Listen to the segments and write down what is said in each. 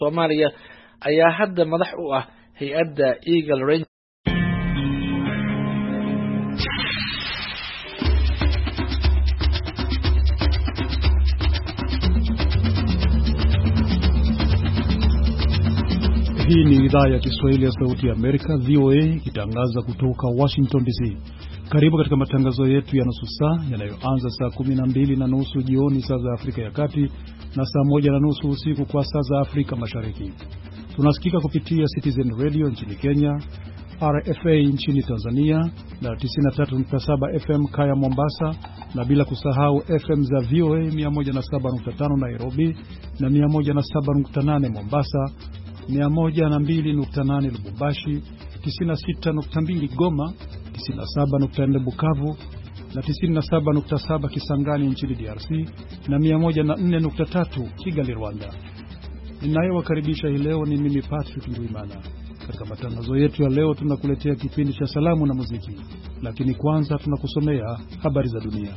Soomaaliya ayaa hadda madax u ah hay'adda Eagle Range. Hii ni idhaa ya Kiswahili ya Sauti ya Amerika, VOA, ikitangaza kutoka Washington DC. Karibu katika matangazo yetu ya nusu saa yanayoanza saa 12:30 jioni saa za Afrika ya Kati na saa 1:30 usiku kwa saa za Afrika Mashariki. Tunasikika kupitia Citizen Radio nchini Kenya, RFA nchini Tanzania na 93.7 FM Kaya Mombasa, na bila kusahau FM za VOA 107.5 Nairobi na 107.8 Mombasa, 102.8 Lubumbashi, 96.2 Goma, 97.4 Bukavu na 97.7 Kisangani nchini DRC na 104.3 Kigali, Rwanda. Ninayewakaribisha hii leo ni mimi Patrick Ndwimana. Katika matangazo yetu ya leo tunakuletea kipindi cha salamu na muziki, lakini kwanza tunakusomea habari za dunia.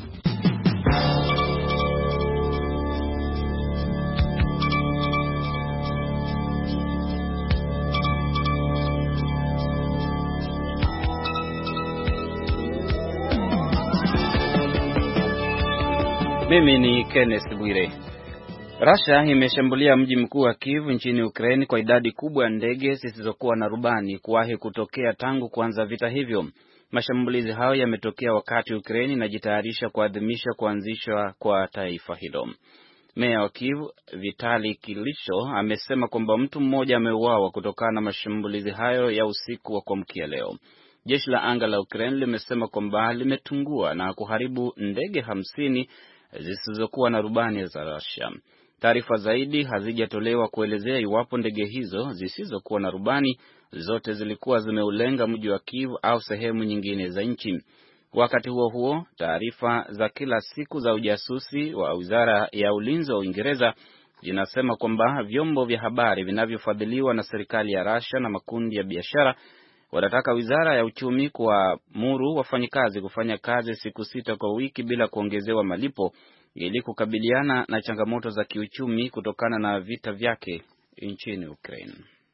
Mimi ni Kenneth Bwire. Russia imeshambulia mji mkuu wa Kyiv nchini Ukraine kwa idadi kubwa ya ndege zisizokuwa na rubani kuwahi kutokea tangu kuanza vita hivyo. Mashambulizi hayo yametokea wakati Ukraine inajitayarisha kuadhimisha kuanzishwa kwa taifa hilo. Meya wa Kyiv, Vitali Klitschko, amesema kwamba mtu mmoja ameuawa kutokana na mashambulizi hayo ya usiku wa kuamkia leo. Jeshi la anga la Ukraine limesema kwamba limetungua na kuharibu ndege 50 zisizokuwa na rubani za Russia. Taarifa zaidi hazijatolewa kuelezea iwapo ndege hizo zisizokuwa na rubani zote zilikuwa zimeulenga mji wa Kyiv au sehemu nyingine za nchi. Wakati huo huo, taarifa za kila siku za ujasusi wa Wizara ya Ulinzi wa Uingereza zinasema kwamba vyombo vya habari vinavyofadhiliwa na serikali ya Russia na makundi ya biashara wanataka Wizara ya Uchumi kuamuru wafanyikazi kufanya kazi siku 6 kwa wiki bila kuongezewa malipo ili kukabiliana na changamoto za kiuchumi kutokana na vita vyake nchini Ukraine.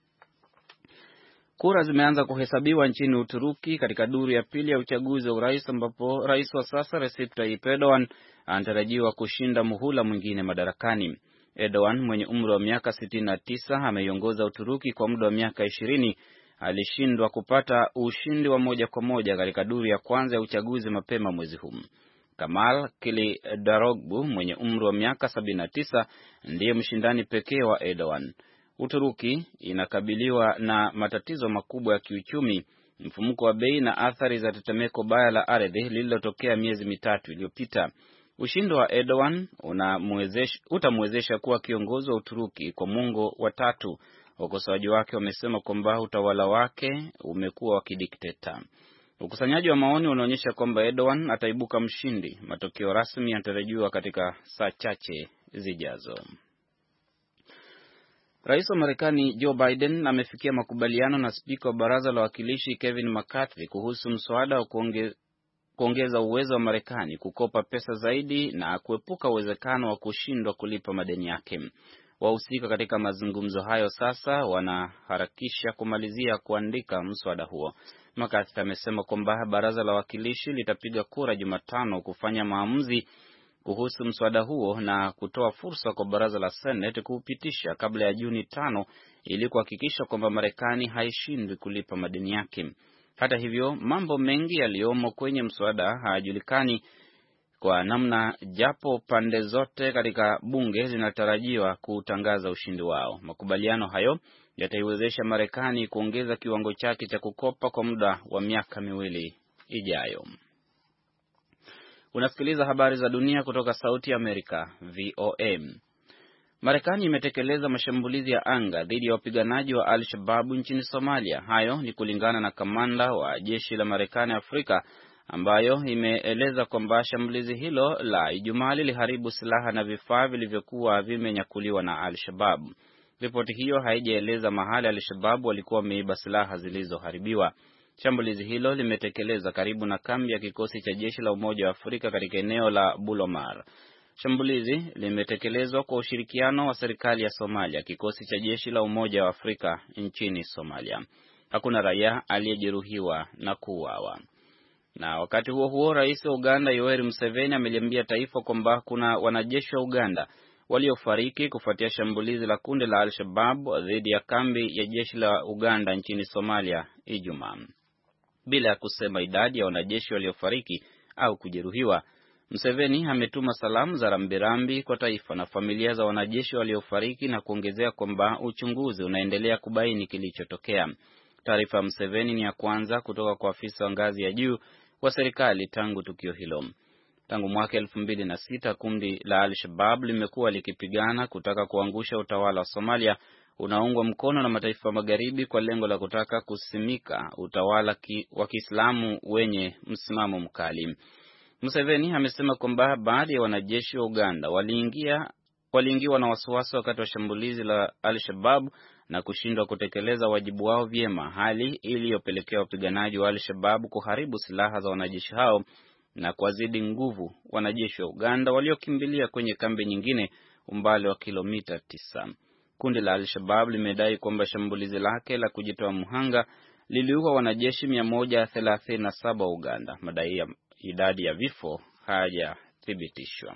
Kura zimeanza kuhesabiwa nchini Uturuki katika duru ya pili ya uchaguzi wa urais, ambapo rais wa sasa Recep Tayyip Erdogan anatarajiwa kushinda muhula mwingine madarakani. Erdogan mwenye umri wa miaka 69 ameiongoza Uturuki kwa muda wa miaka 20. Alishindwa kupata ushindi wa moja kwa moja katika duru ya kwanza ya uchaguzi mapema mwezi huu. Kemal Kılıçdaroğlu mwenye umri wa miaka 79 ndiye mshindani pekee wa Erdogan. Uturuki inakabiliwa na matatizo makubwa ya kiuchumi, mfumuko wa bei na athari za tetemeko baya la ardhi lililotokea miezi mitatu iliyopita. Ushindi wa Erdogan utamwezesha kuwa kiongozi wa Uturuki kwa muongo wa 3. Wakosoaji wake wamesema kwamba utawala wake umekuwa wa kidikteta. Ukusanyaji wa maoni unaonyesha kwamba Erdogan ataibuka mshindi. Matokeo rasmi yanatarajiwa katika saa chache zijazo. Rais wa Marekani Joe Biden amefikia makubaliano na spika wa baraza la wawakilishi Kevin McCarthy kuhusu mswada wa kuongeza uwezo wa Marekani kukopa pesa zaidi na kuepuka uwezekano wa kushindwa kulipa madeni yake. Wahusika katika mazungumzo hayo sasa wanaharakisha kumalizia kuandika mswada huo. McCarthy amesema kwamba baraza la wawakilishi litapiga kura Jumatano kufanya maamuzi kuhusu mswada huo na kutoa fursa kwa baraza la Senate kuupitisha kabla ya Juni 5 ili kuhakikisha kwamba Marekani haishindwi kulipa madeni yake. Hata hivyo, mambo mengi yaliyomo kwenye mswada hayajulikani kwa namna, japo pande zote katika bunge zinatarajiwa kutangaza ushindi wao. Makubaliano hayo yataiwezesha Marekani kuongeza kiwango chake cha kukopa kwa muda wa miaka 2 ijayo. Unasikiliza habari za dunia kutoka Sauti ya Amerika, VOA. Marekani imetekeleza mashambulizi ya anga dhidi ya wapiganaji wa Al-Shabaab nchini Somalia. Hayo ni kulingana na kamanda wa jeshi la Marekani Afrika, ambayo imeeleza kwamba shambulizi hilo la Ijumaa liliharibu silaha na vifaa vilivyokuwa vimenyakuliwa na Al-Shabaab. Ripoti hiyo haijaeleza mahali Al-Shabaab walikuwa wameiba silaha zilizoharibiwa. Shambulizi hilo limetekeleza karibu na kambi ya kikosi cha jeshi la Umoja wa Afrika katika eneo la Bulomar. Shambulizi limetekelezwa kwa ushirikiano wa serikali ya Somalia, kikosi cha jeshi la Umoja wa Afrika nchini Somalia. Hakuna raia aliyejeruhiwa na kuuawa. Na wakati huo huo, rais wa Uganda Yoweri Museveni ameliambia taifa kwamba kuna wanajeshi wa Uganda waliofariki kufuatia shambulizi la kundi la Al-Shabaab dhidi ya kambi ya jeshi la Uganda nchini Somalia Ijumaa. Bila ya kusema idadi ya wanajeshi waliofariki au kujeruhiwa, Museveni ametuma salamu za rambirambi kwa taifa na familia za wanajeshi waliofariki na kuongezea kwamba uchunguzi unaendelea kubaini kilichotokea. Taarifa ya Museveni ni ya kwanza kutoka kwa afisa wa ngazi ya juu wa serikali tangu tukio hilo. Tangu mwaka 2006 kundi la Al-Shabaab limekuwa likipigana kutaka kuangusha utawala wa Somalia unaungwa mkono na mataifa magharibi kwa lengo la kutaka kusimika utawala wa Kiislamu wenye msimamo mkali. Museveni amesema kwamba baadhi ya wanajeshi wa Uganda waliingiwa na wasiwasi wakati wa shambulizi la Al-Shabaab na kushindwa kutekeleza wajibu wao vyema, hali iliyopelekea wapiganaji wa Al-Shabaab kuharibu silaha za wanajeshi hao na kuwazidi nguvu wanajeshi wa Uganda waliokimbilia kwenye kambi nyingine umbali wa kilomita 9. Kundi la Al-Shabaab limedai kwamba shambulizi lake la kujitoa muhanga liliua wanajeshi 137 wa Uganda. Madai ya idadi ya vifo hayajathibitishwa.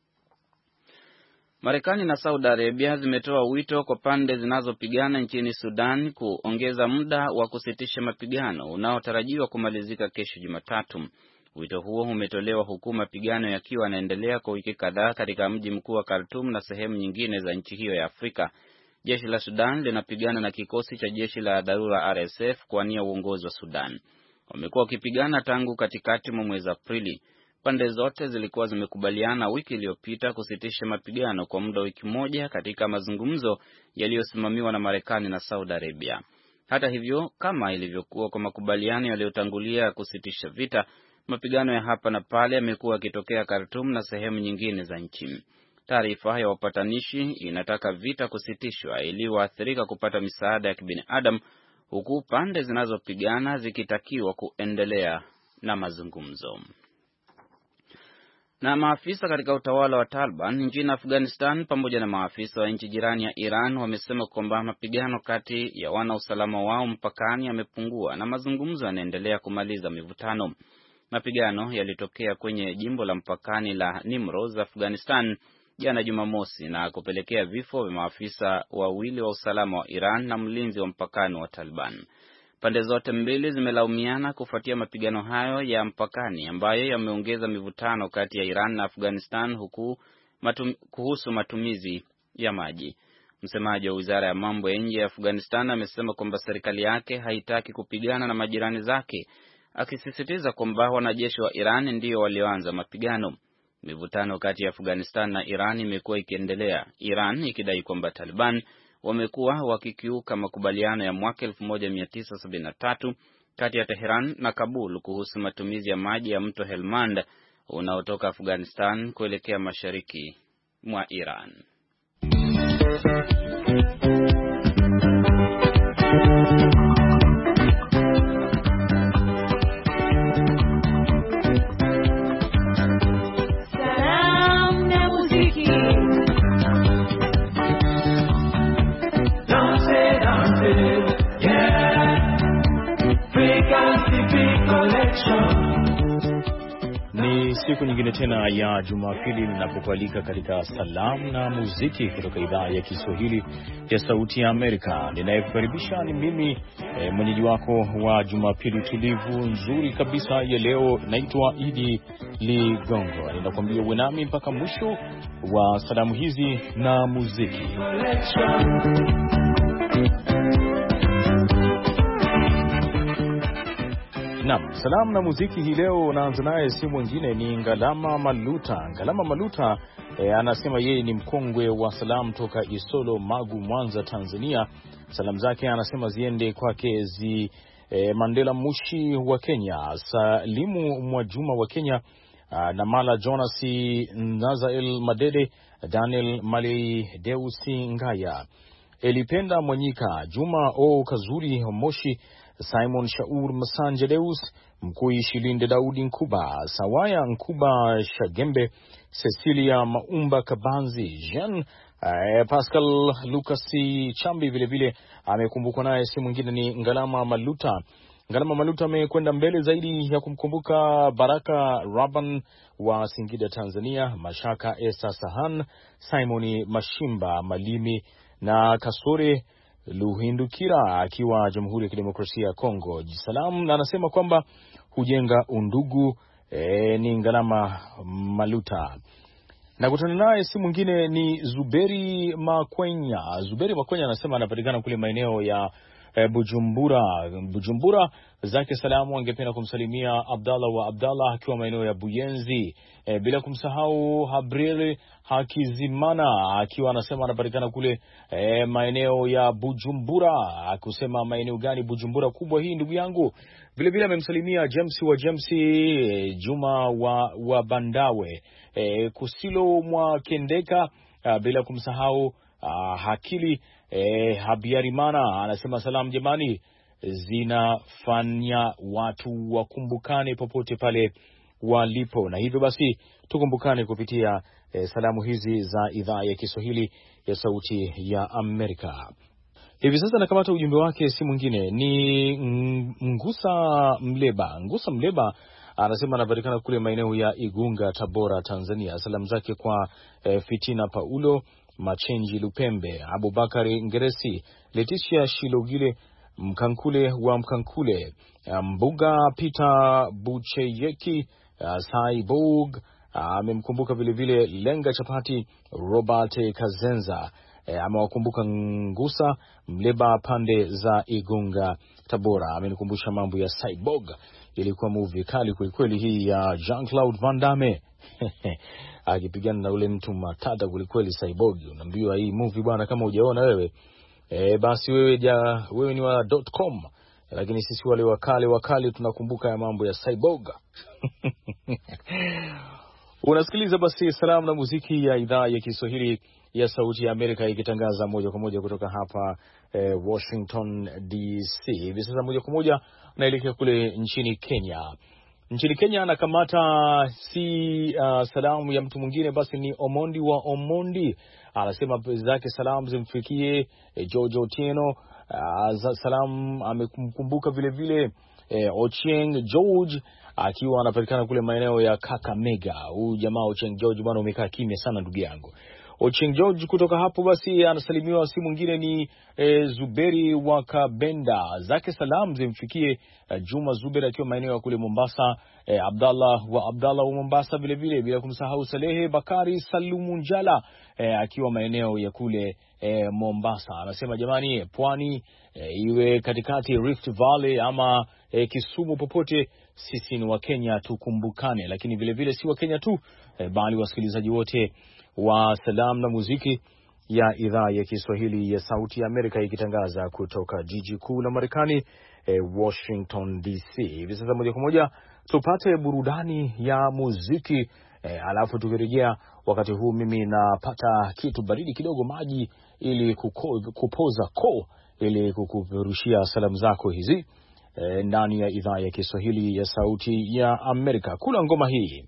Marekani na Saudi Arabia zimetoa wito kwa pande zinazopigana nchini Sudan kuongeza muda wa kusitisha mapigano unaotarajiwa kumalizika kesho Jumatatu. Wito huo umetolewa huku mapigano yakiwa yanaendelea kwa wiki kadhaa katika mji mkuu wa Khartoum na sehemu nyingine za nchi hiyo ya Afrika. Jeshi la Sudan linapigana na kikosi cha jeshi la dharura RSF kuwania uongozi wa Sudan. Wamekuwa wakipigana tangu katikati mwa mwezi Aprili. Pande zote zilikuwa zimekubaliana wiki iliyopita kusitisha mapigano kwa muda wa wiki moja katika mazungumzo yaliyosimamiwa na Marekani na Saudi Arabia. Hata hivyo, kama ilivyokuwa kwa makubaliano yaliyotangulia kusitisha vita, mapigano ya hapa na pale yamekuwa yakitokea Khartoum na sehemu nyingine za nchi. Taarifa ya wapatanishi inataka vita kusitishwa ili waathirika kupata misaada ya kibinadamu, huku pande zinazopigana zikitakiwa kuendelea na mazungumzo. Na maafisa katika utawala wa Taliban nchini Afghanistan pamoja na maafisa wa nchi jirani ya Iran wamesema kwamba mapigano kati ya wana usalama wao mpakani yamepungua na mazungumzo yanaendelea kumaliza mivutano. Mapigano yalitokea kwenye jimbo la mpakani la Nimroz, Afghanistan jana Jumamosi na kupelekea vifo vya maafisa wawili wa usalama wa Iran na mlinzi wa mpakani wa Taliban. Pande zote mbili zimelaumiana kufuatia mapigano hayo ya mpakani ambayo yameongeza mivutano kati ya Iran na Afghanistan kuhusu matumizi ya maji. Msemaji wa Wizara ya Mambo ya Nje ya Afghanistan amesema kwamba serikali yake haitaki kupigana na majirani zake, akisisitiza kwamba wanajeshi wa Iran ndio walioanza mapigano. Mivutano kati ya Afghanistan na Iran imekuwa ikiendelea, Iran ikidai kwamba Taliban wamekuwa wakikiuka makubaliano ya mwaka 1973 kati ya Tehran na Kabul kuhusu matumizi ya maji ya mto Helmand unaotoka Afghanistan kuelekea mashariki mwa Iran. Ni siku nyingine tena ya Jumapili ninapokualika katika salamu na muziki kutoka idhaa ya Kiswahili ya Sauti ya Amerika. Ninayekukaribisha ni mimi mwenyeji wako wa Jumapili tulivu nzuri kabisa ya leo. Naitwa Idi Ligongo. Ninakwambia uwe nami mpaka mwisho wa salamu hizi na muziki. Naam, salamu na muziki hii leo naanza naye, si mwingine ni Ngalama Maluta. Ngalama Maluta anasema yeye ni mkongwe wa salamu toka Isolo, Magu, Mwanza, Tanzania. Salamu zake anasema ziende kwake Mandela Mushi wa Kenya, Salimu Mwajuma wa Kenya, Namala Jonas, Nazael Madede, Daniel Malei, Deusi Ngaya, Elipenda Mwanyika, Juma O Kazuri Moshi, Simon Shaur Masanje Deus, Mkui Shilinde Daudi Nkuba, Sawaya Nkuba Shagembe, Cecilia Maumba Kabanzi, Jean Pascal Lucasi Chambi vile amekumbukwa naye. Si mwingine ni Ngalama Maluta. Ngalama Maluta amekwenda mbele zaidi ya kumkumbuka Baraka Raban wa Singida Tanzania, Mashaka Esa Sahan, Simoni Mashimba Malimi na Kasore Luhindukira akiwa Jamhuri ya Kidemokrasia ya Kongo. Salamu na anasema kwamba hujenga undugu. Ni Ngalama Maluta. Na kutana naye si mwingine ni Zuberi Makwenya. Zuberi Makwenya anasema anapatikana kule maeneo ya Bujumbura. Zake salamu angependa kumsalimia Abdallah wa Abdallah akiwa maeneo ya Buyenzi, bila kumsahau Habril Hakizimana akiwa anasema anapatikana kule maeneo ya Bujumbura. Akusema maeneo gani Bujumbura kubwa hii ndugu yangu. Vile amemsalimia James wa James, Juma wa Bandawe, Kusilo mwa Kendeka, bila kumsahau Hakili Habiarimana. Anasema salamu jamani zinafanya watu wakumbukane popote pale walipo, na hivyo basi tukumbukane kupitia salamu hizi za idhaa ya Kiswahili ya Sauti ya Amerika. Hivi sasa nakamata ujumbe wake, si mwingine ni Ngusa Mleba anasema anapatikana kule maeneo ya Igunga, Tabora, Tanzania. Salamu zake kwa Fitina Paulo Machenji Lupembe, Abubakari Ngeresi, Leticia Shilogile Mkankule wa Mkankule, Mbuga Peter Bucheyeki, Saibog amemkumbuka vile Lenga Chapati, Robert Kazenza, amewakumbuka Ngusa Mleba pande za Igunga, Tabora. Amenikumbusha mambo ya Saibog, ilikuwa movie kali kweli hii ya Jean-Claude Van Damme akipigana na ule mtu matata kweli Saibog. Unaambiwa hii movie bwana, kama hujaona wewe basi wewe ni wa .com, lakini sisi wale wakale tunakumbuka ya mambo ya Saibog. Unasikiliza basi salamu na muziki ya idhaa ya Kiswahili ya Sauti ya Amerika ikitangaza moja kwa moja kutoka hapa Washington DC. Hivi sasa moja kwa moja naelekea kule nchini Kenya. Nchini Kenya anakamata salamu ya mtu mwingine, basi ni Omondi wa Omondi. Anasema zake salamu zimfikie George Otieno. Salamu amekumbuka vile Ochieng George akiwa anapatikana kule maeneo ya Kakamega. Huyu jamaa Ochieng George bwana, umekaa kimya sana ndugu yangu. Ochieng George kutoka hapo basi anasalimiwa, si mwingine ni Zuberi wa Kabenda. Zake salamu zimfikie Juma Zuberi akiwa maeneo ya kule Mombasa, Abdallah wa Mombasa vile bila kumsahau Salehe Bakari Salumu Njala akiwa maeneo ya kule Mombasa. Anasema jamani, pwani iwe katikati Rift Valley ama Kisumu, popote sisi ni wa Kenya, tukumbukane. Lakini vile si wa Kenya tu bali wasikilizaji wote wa salamu na muziki ya idhaa ya Kiswahili ya Sauti ya Amerika ikitangaza kutoka jiji kuu la Marekani Washington DC. Hivi sasa moja kwa moja tupate burudani ya muziki, alafu tukirejea wakati huu mimi napata kitu baridi kidogo, maji ili kupoza koo, ili kukuperushia salamu zako hizi ndani ya idhaa ya Kiswahili ya Sauti ya Amerika. Kula ngoma hii.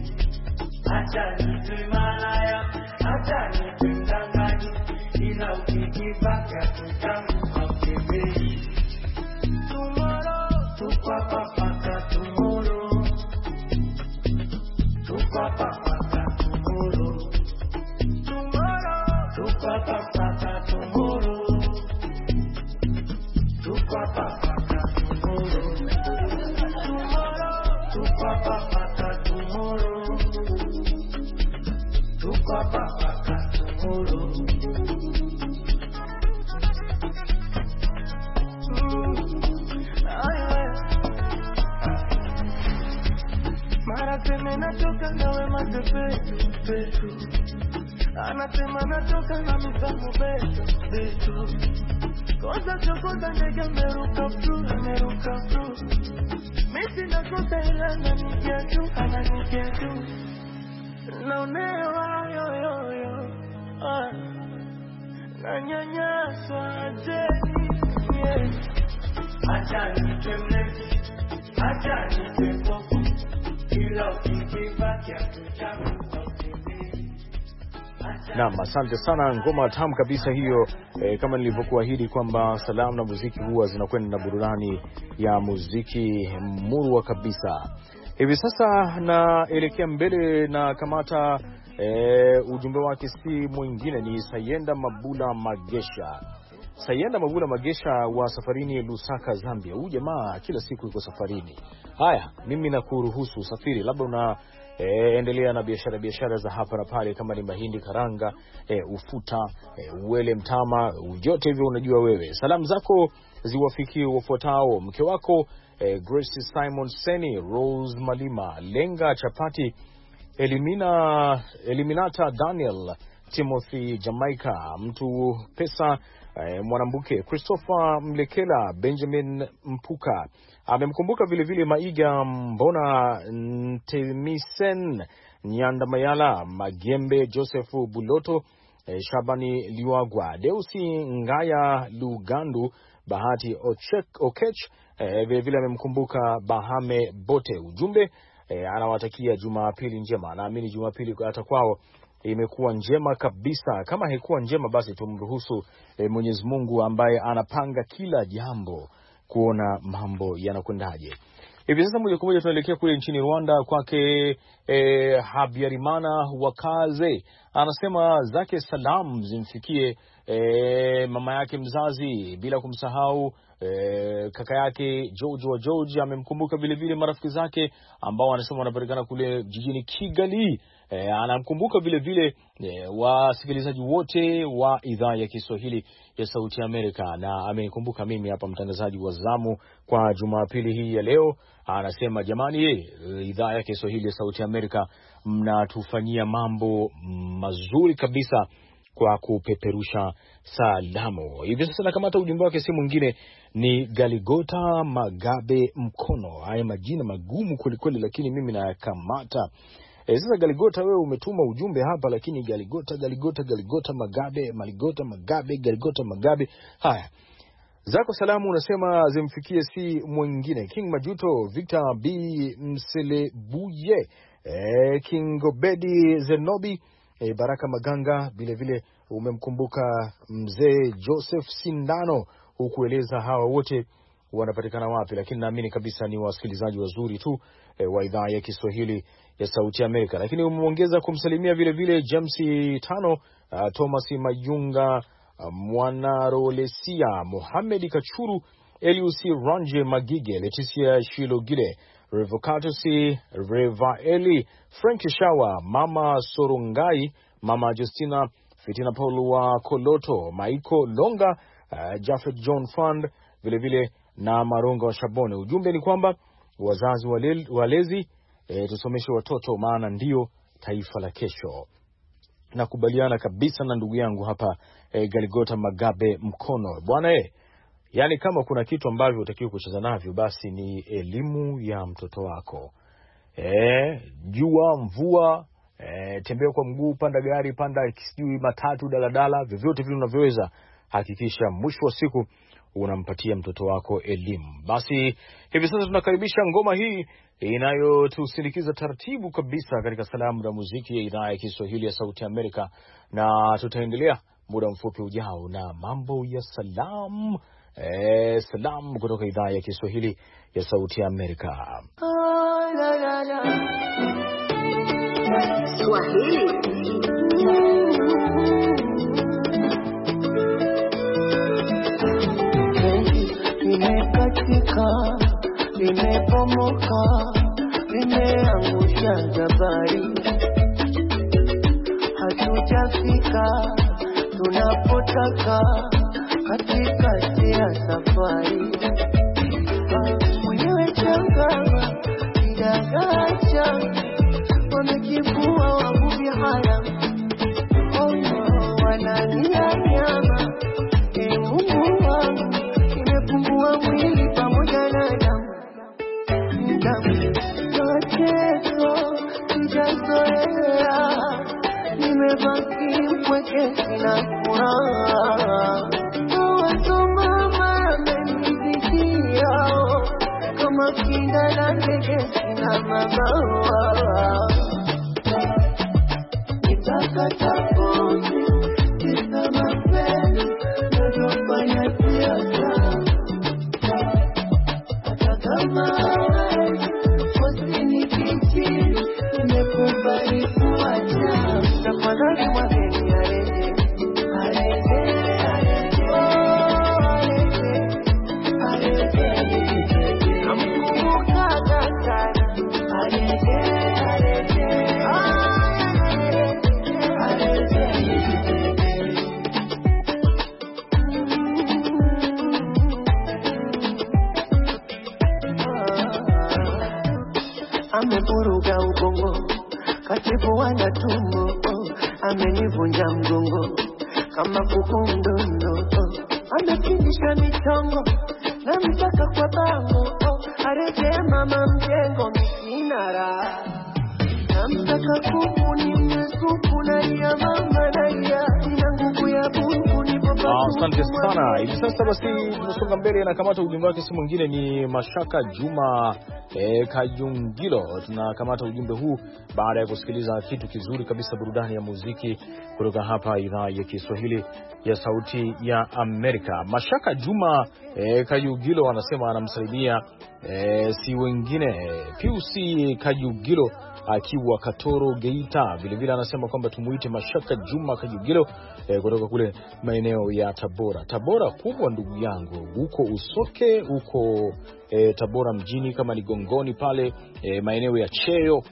Acha Anasema natoka na misamu beto koza chokoza ndege meruka bru misi nakosa ila ananikia juu naonewa yo nanyanyaswa ajeni acha nitemleki acha nitepoku ila ukikibaki atuchamu. Naam, asante sana, ngoma tamu kabisa hiyo. Kama nilivyokuahidi kwamba salamu na muziki huwa zinakwenda na burudani ya muziki murwa kabisa. Hivi sasa naelekea mbele na kamata ujumbe wake si mwingine ni Sayenda Mabula Magesha. Sayenda Mabula Magesha wa safarini Lusaka, Zambia. Huyu jamaa kila siku yuko safarini. Haya, mimi nakuruhusu usafiri, labda una endelea na biashara za hapa na pale, kama ni mahindi karanga, ufuta, uwele, mtama, yote hivyo unajua wewe. Salamu zako ziwafikie wafuatao: mke wako Grace Simon Seni, Rose Malima, Lenga Chapati, Eliminata Daniel, Timothy Jamaica, Mtu Pesa, Mwanambuke, Christopher Mlekela, Benjamin Mpuka. Amemkumbuka vile vile Maiga Mbona, Temisen Nyanda Mayala, Magembe Joseph Buloto, Shabani Liwagwa, Deusi Ngaya Lugandu, Bahati Okech. Vile vile amemkumbuka Bahame Bote. Ujumbe anawatakia Jumapili njema. Naamini Jumapili hata kwao imekuwa njema kabisa. Kama haikuwa njema, basi tumruhusu Mwenyezi Mungu ambaye anapanga kila jambo kuona mambo yanakwendaje. Hivi sasa moja kwa moja tunaelekea kule nchini Rwanda kwake Habyarimana Wakaze. Anasema zake salamu zimfikie mama yake mzazi, bila kumsahau kaka yake George. Amemkumbuka vile vile marafiki zake ambao anasema wanapatikana kule jijini Kigali. Anamkumbuka vile vile wasikilizaji wote wa idhaa ya Kiswahili ya Sauti ya Amerika, na amenikumbuka mimi hapa mtangazaji wa zamu kwa Jumapili hii ya leo. Anasema jamani, idhaa ya Kiswahili ya Sauti ya Amerika mnatufanyia mambo mazuri kabisa kwa kupeperusha salamu. Hivi sasa nakamata ujumbe wake, si mwingine ni Galigota Magabe Mkono. Haya majina magumu kweli, lakini mimi nayakamata. Sasa Galigota, wewe umetuma ujumbe hapa, lakini Galigota Magabe. Haya, zako salamu unasema zimfikie si mwingine King Majuto, Victor B Mselebuye, King Obedi Zenobi, Baraka Maganga. Vile vile umemkumbuka mzee Joseph Sindano, hukueleza hawa wote wanapatikana wapi, lakini naamini kabisa ni wasikilizaji wazuri tu wa idhaa ya Kiswahili ya Sauti ya Amerika. Lakini umeongeza kumsalimia vile vile James Tano, Thomas Mayunga, Mwanarolesia, Mohamed Kachuru, Eliusi Ranje Magige, Leticia Shilogile, Revocatus Revaeli, Frank Shawa, Mama Sorongai, Mama Justina, Fitina Paul wa Koloto, Maiko Longa, Jafet John Fund, vile vile na Maronga wa Shabone. Ujumbe ni kwamba wazazi walezi, tusomeshe watoto, maana ndio taifa la kesho. Nakubaliana kabisa na ndugu yangu hapa Galigota Magabe Mkono. Bwana yani kama kuna kitu ambavyo utakiwa kucheza navyo, basi ni elimu ya mtoto wako. Jua, mvua, tembea kwa mguu, panda gari, panda sijui matatu, daladala, vyovyote vile unavyoweza, hakikisha mwisho wa siku unampatia mtoto wako elimu. Basi hivi sasa tunakaribisha ngoma hii inayotusindikiza taratibu kabisa katika salamu na muziki ya idhaa ya Kiswahili ya Sauti Amerika, na tutaendelea muda mfupi ujao na mambo ya salam kutoka idhaa ya Kiswahili ya Sauti ya Amerika. Swahili. Nimekatika, nimepomoka, nimeangusha jabari, hatujafika tunapotaka katikati ya safari. Mwenyewe changama kidagacha, wamekivua wavuvi haya, wanania nyama. Mungu wangu, nimepungua mwili pamoja na damu. Mateso sijazoea, nimebaki mpweke sina furaha. Mawazo mama amenizidia, kama kinda la ndege sina mabawa. Nitakata pumzi, kisa mapenzi, najofanya siasa. Hata kama usinikichi, nimekubali kuacha. Tafadhali mwageni arejee, arejee, arejee, arejee. Namkumbuka sana, arejee, arejee, amevuruga ubongo, katibu wana tumbo, amenivunja mgongo kama kuku mdondo, amepindisha michongo na mtaka kwa bango, arejee mama mjengo misinara, na mtaka kuku ni msupu na ya mama na ya nguvu ya buku ni baba. Asante sana. Hivi sasa basi tunasonga mbele na kamata ujumbe wake, si mwingine ni Mashaka Juma Kayungilo. Tunakamata ujumbe huu baada ya kusikiliza kitu kizuri kabisa, burudani ya muziki kutoka hapa idhaa ya Kiswahili ya Sauti ya Amerika. Mashaka Juma Kayungilo anasema anamsalimia si wengine Pius Kayungilo akiwa Katoro Geita. Vile vile anasema kwamba tumuite Mashaka Juma Kayungilo kutoka kule maeneo ya Tabora. Tabora kubwa ndugu yangu, huko Usoke, huko Tabora mjini, kama ni Gongoni pale maeneo ya Cheyo.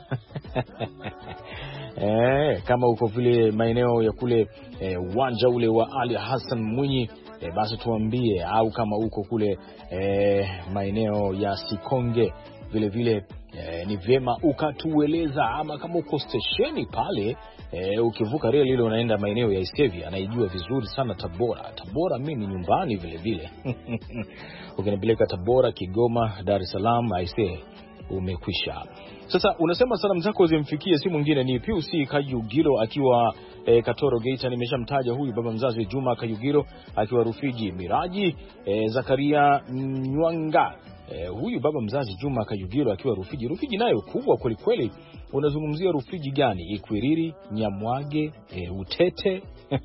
Kama uko vile maeneo ya kule uwanja ule wa Ali Hassan Mwinyi, basi tuambie, au kama uko kule maeneo ya Sikonge vile vile ni vyema ukatueleza, ama kama uko stesheni pale ukivuka reli ile unaenda maeneo ya Istevia, anaijua vizuri sana Tabora. Tabora mimi nyumbani vile vile. Ukinipeleka Tabora, Kigoma, Dar es Salaam, aisee umekwisha. Sasa unasema salamu zako zimfikie, si mwingine ni Pius Kayungilo akiwa Katoro Geita. Nimeshamtaja huyu baba mzazi Juma Kayungilo akiwa Rufiji. Miraji Zakaria Nywanga, huyu baba mzazi Juma Kayungilo akiwa Rufiji. Rufiji nayo kubwa kweli kweli. Unazungumzia Rufiji gani? Ikwiriri, Nyamwage, Utete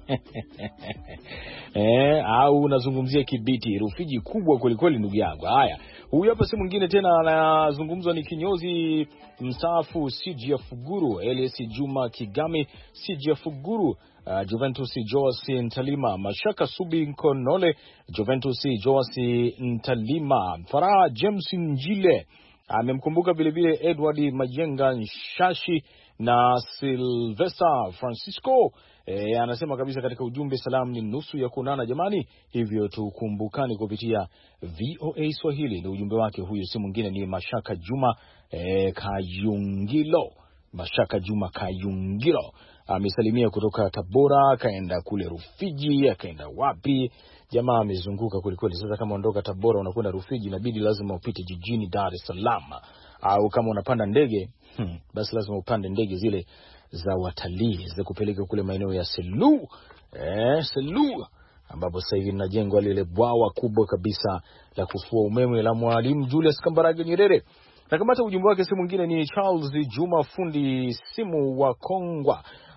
au unazungumzia Kibiti? Rufiji kubwa kweli kweli ndugu yangu. Haya, huyu hapa si mwingine tena anazungumzwa ni kinyozi mstaafu Sijia Fuguru, Elias Juma Kigami, Sijia Fuguru, Juventus Joasi Ntalima, Mashaka Subi Nkonole, Juventus Joasi Ntalima, Farah James Njile. Amemkumbuka vile vile Edward Majenga Nshashi na Sylvester Francisco. Anasema kabisa katika ujumbe, salamu ni nusu ya kuonana jamani, hivyo tukumbukani kupitia VOA Swahili. Ndio ujumbe wake huyu, si mwingine ni Mashaka Juma Kayungilo. Mashaka Juma Kayungilo amesalimia kutoka Tabora, kaenda kule Rufiji, akaenda wapi? Jamaa amezunguka kweli. Sasa kama ondoka Tabora unakwenda Rufiji, inabidi lazima upite jijini Dar es Salaam, au kama unapanda ndege basi lazima upande ndege zile za watalii za kupeleka kule maeneo ya Selu. Selu ambapo sasa hivi linajengwa lile bwawa kubwa kabisa la kufua umeme la Mwalimu Julius Kambarage Nyerere. Na kamata ujumbe wake si mwingine ni Charles Juma fundi simu wa Kongwa.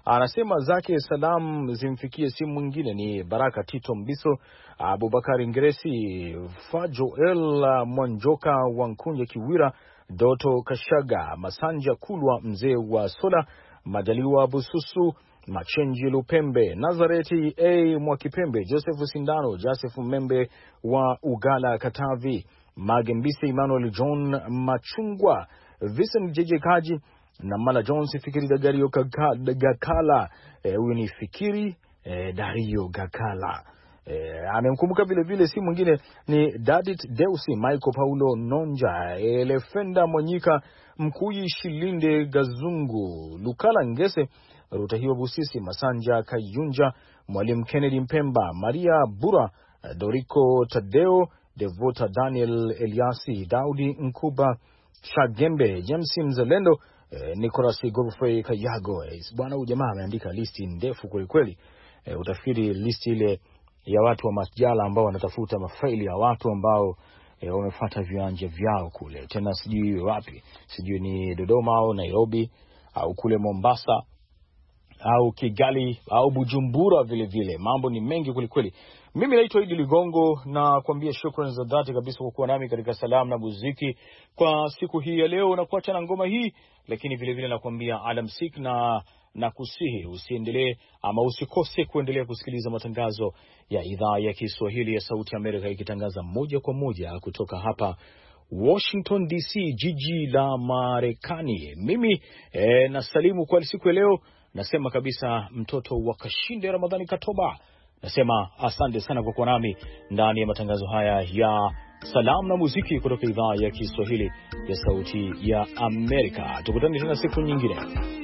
Anasema zake salam zimfikie simu mwingine ni Baraka Tito Mbiso, Abubakari Ngresi, Fajoel Mwanjoka, Wankunja Kiwira, Doto Kashaga, Masanja Kulwa, mzee wa Sola, Majaliwa Bususu, Machenji Lupembe, Nazareti Mwakipembe, Joseph Sindano, Joseph Membe wa Ugala Katavi, Magembise Emmanuel John Machungwa, Vincent JJ Kaji na Mala Jones, Fikiri Dario Gakala, huyu ni Fikiri Dario Gakala. Amemkumbuka vile vile si mwingine ni Dadit Deusi, Michael Paulo Nonja, Elefenda Mwanyika, Mkuyi Shilinde Gazungu, Lukala Ngese, Rutahiwa Busisi, Masanja Kayunja, Mwalimu Kennedy Mpemba, Maria Bura, Doriko Tadeo, Devota Daniel Eliasi, Daudi Nkuba, Shagembe, James Mzalendo, Nicolas Godfrey Kayago. Bwana huyu jamaa ameandika listi ndefu kweli kweli. Utafikiri listi ile ya watu wa masjala ambao wanatafuta mafaili ya watu ambao wamefuata viwanja vyao kule. Tena sijui wapi. Sijui ni Dodoma au Nairobi au kule Mombasa au Kigali au Bujumbura vile vile. Mambo ni mengi kweli kweli. Mimi naitwa Idi Ligongo na kuambia shukrani za dhati kabisa kwa kuwa nami katika salamu na muziki kwa siku hii ya leo, na kuacha na ngoma hii, lakini vile vile nakuambia alamsik na kusihi usiendelee ama usikose kuendelea kusikiliza matangazo ya idhaa ya Kiswahili ya Sauti ya Amerika ikitangaza moja kwa moja kutoka hapa Washington DC, jiji la Marekani. Mimi nasalimu kwa siku ya leo, nasema kabisa mtoto wa Kashinde Ramadhani Katoba. Nasema asante sana kwa kuwa nami ndani ya matangazo haya ya salamu na muziki kutoka idhaa ya Kiswahili ya Sauti ya Amerika. Tukutane tena siku nyingine.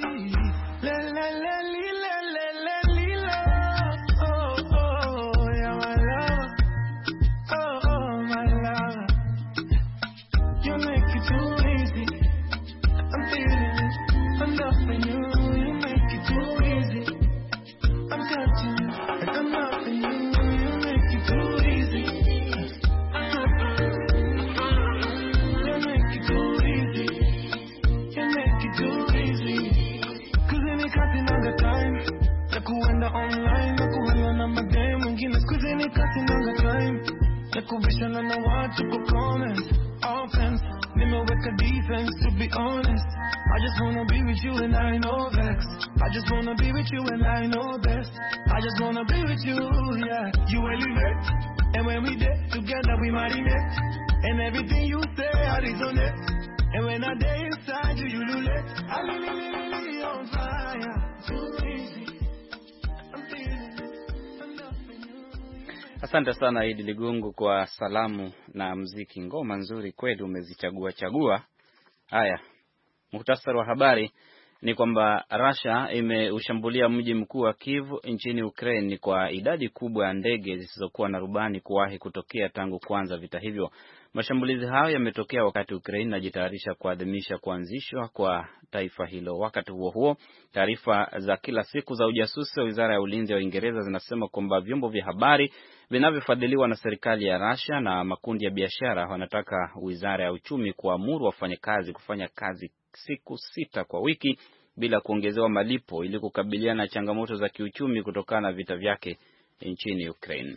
Asante sana Idi Ligongo kwa salamu na muziki. Ngoma nzuri kweli umezichagua. Haya, muhtasari wa habari ni kwamba Russia imeushambulia mji mkuu wa Kyiv nchini Ukraine kwa idadi kubwa ya ndege zisizokuwa na rubani kuwahi kutokea tangu kuanza vita hivyo. Mashambulizi hayo yametokea wakati Ukraine inajitayarisha kuadhimisha kuanzishwa kwa taifa hilo. Wakati huo huo, taarifa za kila siku za ujasusi wa Wizara ya Ulinzi ya Uingereza zinasema kwamba vyombo vya habari vinavyofadhiliwa na serikali ya Russia na makundi ya biashara wanataka Wizara ya Uchumi kuamuru wafanyakazi kufanya kazi siku 6 kwa wiki bila kuongezewa malipo ili kukabiliana na changamoto za kiuchumi kutokana na vita vyake nchini Ukraine.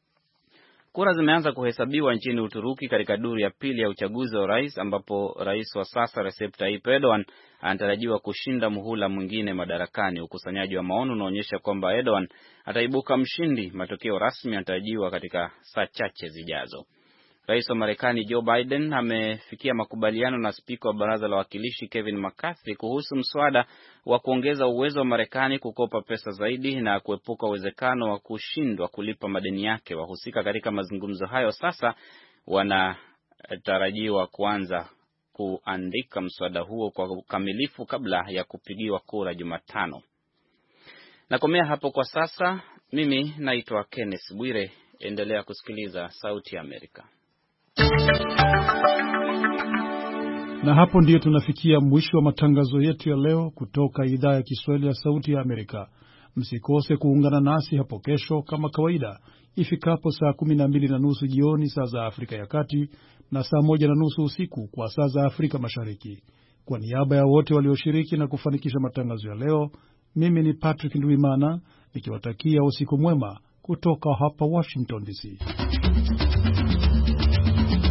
Kura zimeanza kuhesabiwa nchini Uturuki katika duru ya pili ya uchaguzi wa rais, ambapo rais wa sasa Recep Tayyip Erdogan anatarajiwa kushinda muhula mwingine madarakani. Ukusanyaji wa maoni unaonyesha kwamba Erdogan ataibuka mshindi. Matokeo rasmi yanatarajiwa katika saa chache zijazo. Rais wa Marekani Joe Biden amefikia makubaliano na spika wa baraza la wawakilishi Kevin McCarthy kuhusu mswada wa kuongeza uwezo wa Marekani kukopa pesa zaidi na kuepuka uwezekano wa kushindwa kulipa madeni yake. Wahusika katika mazungumzo hayo sasa wanatarajiwa kuanza kuandika mswada huo kwa ukamilifu kabla ya kupigiwa kura Jumatano. Nakomea hapo kwa sasa. Mimi naitwa Kenneth Bwire. Endelea kusikiliza Sauti ya Amerika. Na hapo ndiyo tunafikia mwisho wa matangazo yetu ya leo kutoka idhaa ya Kiswahili ya Sauti ya Amerika. Msikose kuungana nasi hapo kesho kama kawaida ifikapo saa 12:30 jioni saa za Afrika ya Kati na saa 1:30 usiku kwa saa za Afrika Mashariki. Kwa niaba ya wote walioshiriki na kufanikisha matangazo ya leo, Mimi ni Patrick Ndwimana nikiwatakia usiku mwema kutoka hapa Washington DC.